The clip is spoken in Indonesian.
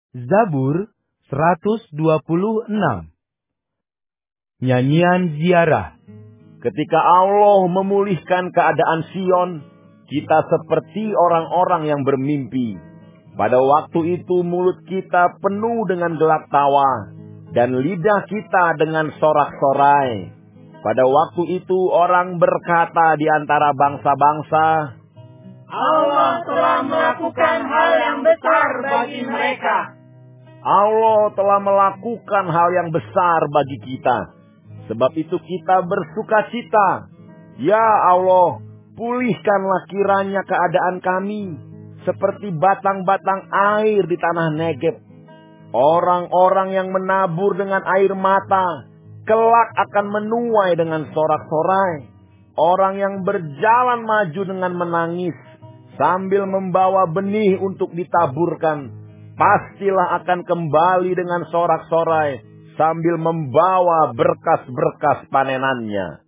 Zabur 126. Nyanyian ziarah. Ketika Allah memulihkan keadaan Sion, kita seperti orang-orang yang bermimpi. Pada waktu itu mulut kita penuh dengan gelak tawa, dan lidah kita dengan sorak-sorai. Pada waktu itu orang berkata di antara bangsa-bangsa, Allah telah melakukan hal yang besar bagi mereka. Allah telah melakukan hal yang besar bagi kita. Sebab itu kita bersukacita. Ya Allah, pulihkanlah kiranya keadaan kami, seperti batang-batang air di tanah Negeb. Orang-orang yang menabur dengan air mata, kelak akan menuai dengan sorak-sorai. Orang yang berjalan maju dengan menangis, sambil membawa benih untuk ditaburkan, pastilah akan kembali dengan sorak-sorai, sambil membawa berkas-berkas panenannya.